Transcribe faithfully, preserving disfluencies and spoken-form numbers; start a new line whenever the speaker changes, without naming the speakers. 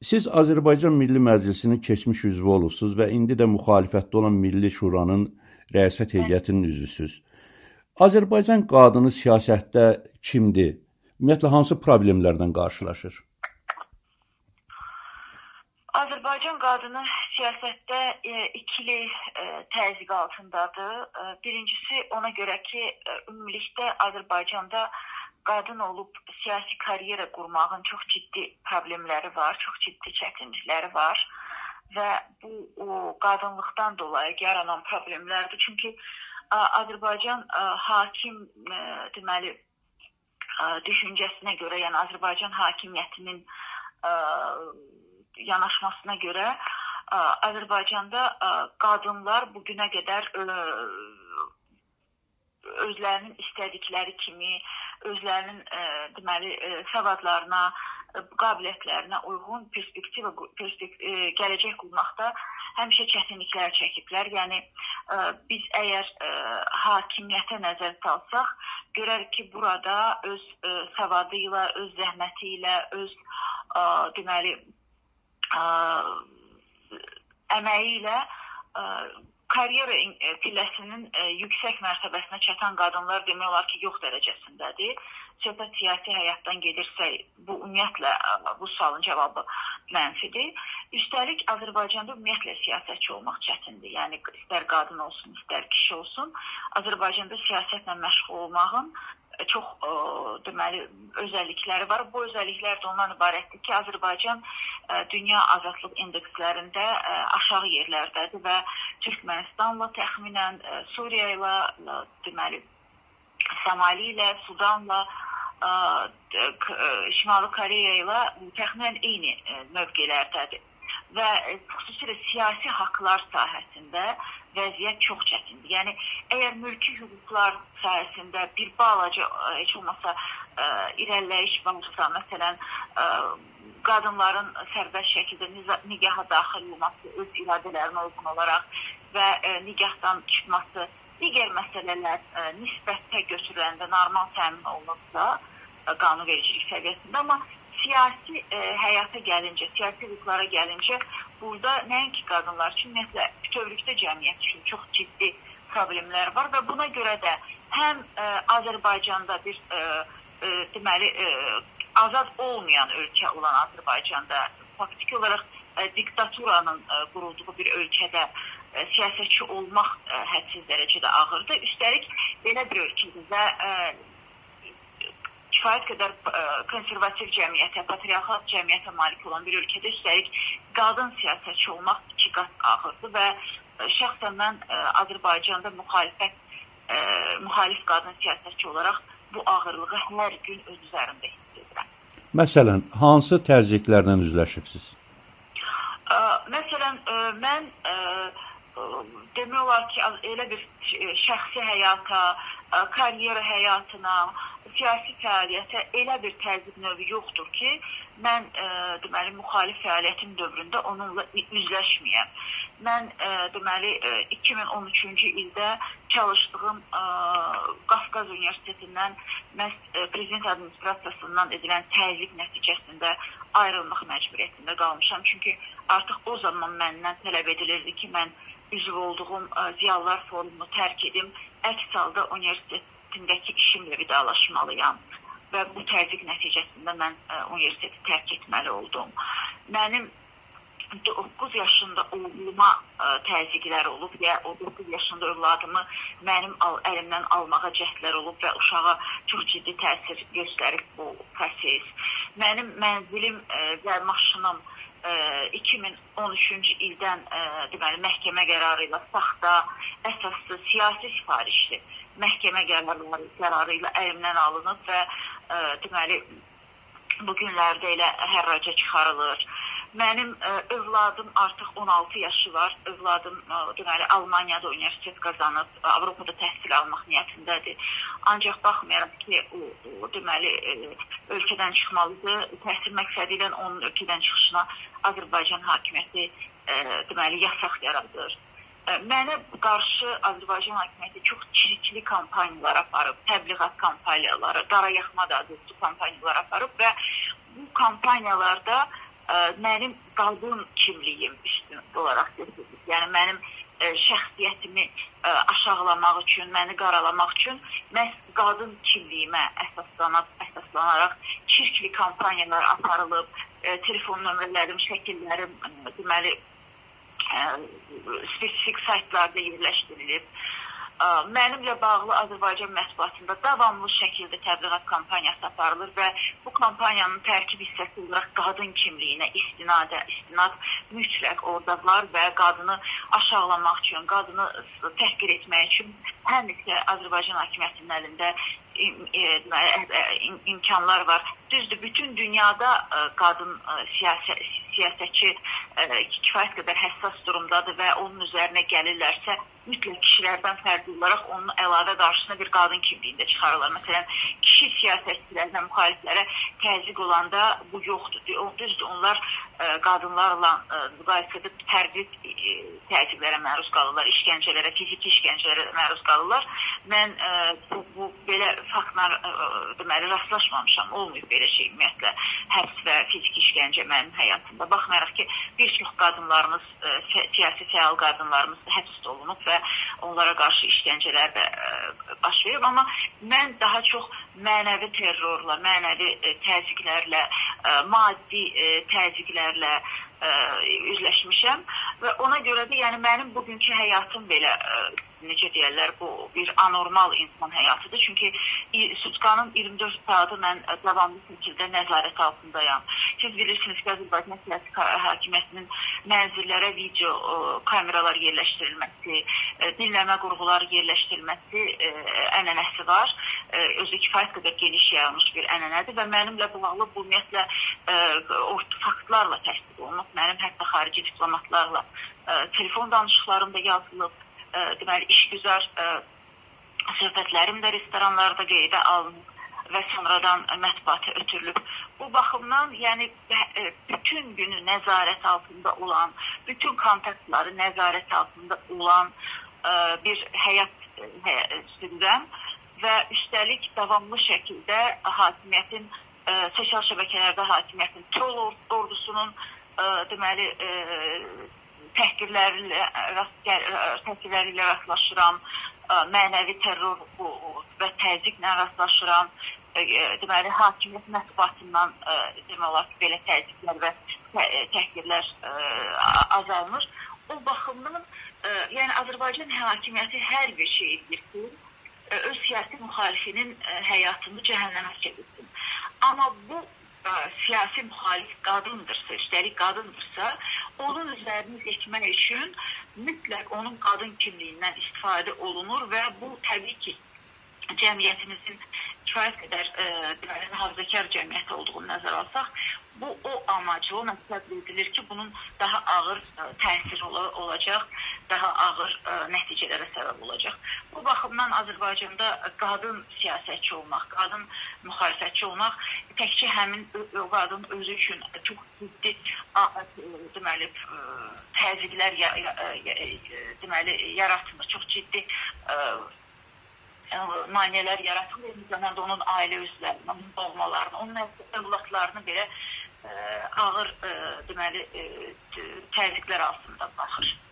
Siz Azərbaycan Milli Məclisinin keçmiş üzvü olursunuz və indi də müxalifətdə olan Milli Şuranın rəyasət heyətinin üzvüsünüz. Azərbaycan qadını siyasətdə kimdir? Ümumiyyətlə, hansı problemlərdən qarşılaşır?
Azərbaycan qadını siyasətdə e, ikili e, təzyiq altındadır. E, birincisi ona görə ki, e, ümumilikdə Azərbaycanda qadın olub siyasi karyera qurmağın çox ciddi problemləri var, çox ciddi çətinlikləri var və bu o, qadınlıqdan dolayı yaranan problemlərdir. Çünki e, Azərbaycan e, hakim e, deməli e, düşüncəsinə görə, yəni Azərbaycan hakimiyyətinin e, yanaşmasına görə ə, Azərbaycanda ə, qadınlar bugünə qədər ə, özlərinin istədikləri kimi, özlərinin ə, deməli ə, savadlarına, ə, qabiliyyətlərinə uyğun perspektiv, perspektiv ə, gələcək qurmaqda həmişə çətinliklər çəkiblər. Yəni ə, biz əgər ə, hakimiyyətə nəzər salsaq, görərik ki, burada öz ə, savadı ilə, öz zəhməti ilə, öz ə, deməli Ə, əməyi ilə ə, karyera pilləsinin ə, yüksək mərtəbəsinə çatan qadınlar demək olar ki, yox dərəcəsindədir. Söhbət siyasi həyatdan gedirsə, bu ümumiyyətlə ə, bu sualın cavabı mənfidir. Üstəlik, Azərbaycanda ümumiyyətlə siyasətçi olmaq çətindir. Yəni, istər qadın olsun, istər kişi olsun, Azərbaycanda siyasətlə məşğul olmağın çox ə, deməli özəllikləri var. Bu özəlliklər də ondan ibarətdir ki, Azərbaycan ə, dünya azadlıq indekslərində ə, aşağı yerlərdədir və Türkmənistanla, təxminən ə, Suriya ilə, ə, deməli Somali ilə, Sudanla, ə, ə, Şimali Koreya ilə təxminən eyni ə, mövqelərdədir. Və ə, xüsusilə siyasi haqlar sahəsində vəziyyət çox çətindir. Yəni, əgər mülki hüquqlar sahəsində bir balaca, heç olmasa ə, irəliləyiş varsa, məsələn, ə, qadınların sərbəst şəkildə nigaha daxil olması, öz iradələrinə uyğun olaraq və ə, nigahdan çıxması, digər məsələlər ə, nisbətdə götürüləndə normal təmin olunursa, ə, qanunvericilik səviyyəsində, amma siyasi ə, həyata gəlincə, siyasi hüquqlara gəlincə, burada nəinki qadınlar üçün, ümumiyyətlə, bütövlükdə cəmiyyət üçün çox ciddi problemlər var və buna görə də həm ə, Azərbaycanda bir ə, ə, deməli ə, azad olmayan ölkə olan Azərbaycanda faktiki olaraq ə, diktaturanın ə, qurulduğu bir ölkədə ə, siyasətçi olmaq ə, hədsiz dərəcədə ağırdır. Üstəlik belə bir ölkədir və ə, kifayət qədər ə, konservativ cəmiyyətə, patriarxat cəmiyyətə malik olan bir ölkədə üstəlik qadın siyasətçi olmaq iki qat ağırdır və ə, şəxsən mən ə, Azərbaycanda müxalifət, ə, müxalif qadın siyasətçi olaraq bu ağırlığı hər gün öz üzərində hiss edirəm.
Məsələn, hansı təzyiqlərlə üzləşibsiniz?
Ə, məsələn, ə, mən ə, demək olar ki, elə bir şəxsi həyata, ə, karyera həyatına, siyasi fəaliyyətə elə bir təzyiq növü yoxdur ki, mən ə, deməli müxalif fəaliyyətin dövründə onunla üzləşməyəm. Mən ə, deməli ə, iki min on üçüncü ildə çalışdığım ə, Qafqaz Universitetindən məhz ə, prezident administrasiyasından edilən təzyiq nəticəsində ayrılmaq məcburiyyətində qalmışam. Çünki artıq o zaman məndən tələb edilirdi ki, mən üzv olduğum ə, Ziyalılar Forumunu tərk edim, əks halda universitet üstündəki işimlə vidalaşmalıyam və bu təzyiq nəticəsində mən ə, universiteti tərk etməli oldum. Mənim doqquz yaşında oğluma ə, təzyiqlər olub və o doqquz yaşında övladımı mənim al, əlimdən almağa cəhdlər olub və uşağa çox ciddi təsir göstərib bu proses. Mənim mənzilim ə, və maşınım ə, iki min on üçüncü ildən ə, deməli, məhkəmə qərarı ilə saxta, əsaslı, siyasi sifarişli məhkəmə qərarları, qərarı ilə əlimdən alınıb və ə, deməli, bu günlərdə elə hərraca çıxarılır. Mənim ə, övladım artıq on altı yaşı var. Övladım ə, deməli, Almaniyada universitet qazanıb, Avropada təhsil almaq niyyətindədir. Ancaq baxmayaraq ki, o, o deməli, ə, ölkədən çıxmalıdır. Təhsil məqsədi ilə onun ölkədən çıxışına Azərbaycan hakimiyyəti ə, deməli, yasaq yaradır. Mənə qarşı Azərbaycan hakimiyyəti çox çirkli kampaniyalar aparıb, təbliğat kampaniyaları, qara yaxma da adlı kampaniyalar aparıb və bu kampaniyalarda mənim qadın kimliyim üstün olaraq götürülür. Yəni mənim ə, şəxsiyyətimi ə, aşağılamaq üçün, məni qaralamaq üçün məhz qadın kimliyimə əsaslanıb, əsaslanaraq çirkli kampaniyalar aparılıb, ə, telefon nömrələrim, şəkillərim deməli ə, spesifik saytlarda yerləşdirilib. Mənimlə bağlı Azərbaycan mətbuatında davamlı şəkildə təbliğat kampaniyası aparılır və bu kampaniyanın tərkib hissəsi olaraq qadın kimliyinə istinadə, istinad mütləq orada var və qadını aşağılamaq üçün, qadını təhqir etmək üçün həmişə Azərbaycan hakimiyyətinin əlində imkanlar var. Düzdür, bütün dünyada qadın siyasə, siyasətçi kifayət qədər həssas durumdadır və onun üzərinə gəlirlərsə, mütləq kişilərdən fərqli olaraq onun əlavə qarşısına bir qadın kimliyində çıxarırlar. Məsələn, kişi siyasətçilərlə, müxaliflərə təzyiq olanda bu yoxdur. Düzdür, onlar qadınlarla müqayisədə fərqli təzyiqlərə məruz qalırlar, işgəncələrə, fiziki işgəncələrə məruz qalırlar. Mən bu, bu belə faktlar deməli rastlaşmamışam, olmayıb belə şey ümumiyyətlə həbs və fiziki işgəncə mənim həyatımda. Baxmayaraq ki, bir çox qadınlarımız, siyasi fəal qadınlarımız həbs olunub və onlara qarşı işgəncələr də baş verib, amma mən daha çox mənəvi terrorla, mənəvi təzyiqlərlə, maddi təzyiqlərlə üzləşmişəm və ona görə də yəni mənim bugünkü həyatım belə necə deyərlər, bu bir anormal insan həyatıdır. Çünki sutkanın iyirmi dörd saatı mən davamlı şəkildə nəzarət altındayam. Siz bilirsiniz ki, Azərbaycan siyasi hakimiyyətinin mənzillərə video kameralar yerləşdirilməsi, dinləmə qurğuları yerləşdirilməsi ənənəsi var. Özü kifayət qədər geniş yayılmış bir ənənədir və mənimlə bağlı bu ümumiyyətlə faktlarla təsdiq olunub. Mənim hətta xarici diplomatlarla telefon danışıqlarımda yazılıb. Deməli, işgüzar söhbətlərim də restoranlarda qeydə alınıb və sonradan mətbuata ötürülüb. Bu baxımdan, yəni bütün günü nəzarət altında olan, bütün kontaktları nəzarət altında olan bir həyat sürürəm və üstəlik davamlı şəkildə hakimiyyətin, sosial şəbəkələrdə hakimiyyətin troll ordusunun deməli təhqirləri ilə rastlaşıram, mənəvi terror və təzyiqlə rastlaşıram. Deməli, hakimiyyət mətbuatından demək olar ki, belə təzyiqlər və təhqirlər azalmır. O baxımdan, yəni Azərbaycan hakimiyyəti hər bir şey edir ki, öz siyasi müxalifinin həyatını cəhənnəmə çevirsin. Amma bu siyasi müxalif qadındırsa, üstəlik qadındırsa, onun üzərini seçmək üçün mütləq onun qadın kimliyindən istifadə olunur və bu təbii ki, cəmiyyətimizin kifayət qədər mühafizəkar cəmiyyət olduğunu nəzər alsaq, bu o amacı, o məqsəd edilir ki, bunun daha ağır təsir olacaq, daha ağır nəticələrə səbəb olacaq. Bu baxımdan Azərbaycanda qadın siyasətçi olmaq, qadın müxalifətçi olmaq təkcə həmin o qadın özü üçün çox ciddi deməli təzyiqlər deməli yaratmır, çox ciddi maneələr yaratılır, eyni zamanda onun ailə üzvlərini, onun doğmalarını, onun övladlarını belə ağır deməli təzyiqlər altında baxır.